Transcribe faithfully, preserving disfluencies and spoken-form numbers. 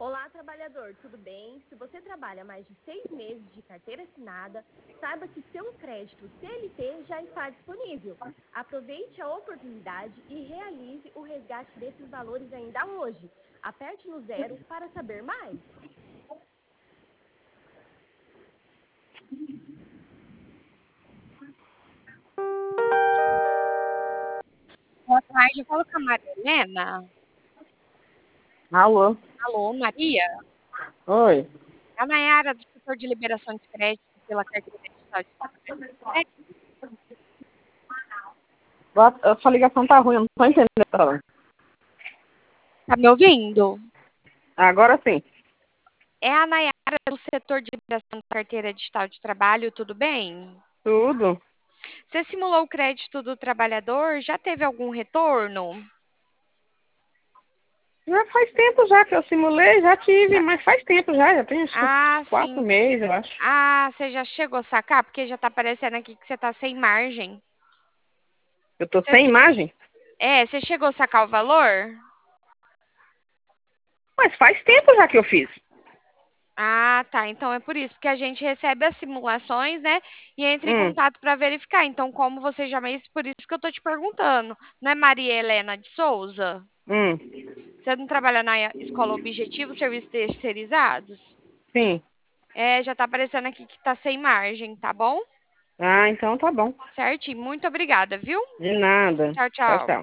Olá, trabalhador, tudo bem? Se você trabalha mais de seis meses de carteira assinada, saiba que seu crédito C L T já está disponível. Aproveite a oportunidade e realize o resgate desses valores ainda hoje. Aperte no zero para saber mais. Boa tarde, eu falo com a Maria Helena. Alô? Alô, Maria? Oi. É a Nayara do setor de liberação de crédito pela carteira digital de trabalho. É, Boa- A sua ligação tá ruim, eu não tô entendendo o que tá falando. tá me ouvindo? Agora sim. É a Nayara do setor de liberação da carteira digital de trabalho, tudo bem? Tudo. Você simulou o crédito do trabalhador? Já teve algum retorno? Já faz tempo já que eu simulei, já tive, Já. mas faz tempo já, já tem uns Ah, quatro sim. meses, eu acho. Ah, você já chegou a sacar? Porque já tá aparecendo aqui que você tá sem margem. Eu tô Você- sem imagem, É, você chegou a sacar o valor? mas faz tempo já que eu fiz. Ah, tá. Então é por isso, porque a gente recebe as simulações, né? E entra em Hum, contato para verificar. Então, como você já fez, por isso que eu tô te perguntando. Não é Maria Helena de Souza? hum, Você não trabalha na Escola Objetivo Serviços Terceirizados? sim. É, já tá aparecendo aqui que tá sem margem, tá bom? Ah, então tá bom. Certinho. Muito obrigada, viu? De nada. Tchau, Tchau, tchau. tchau.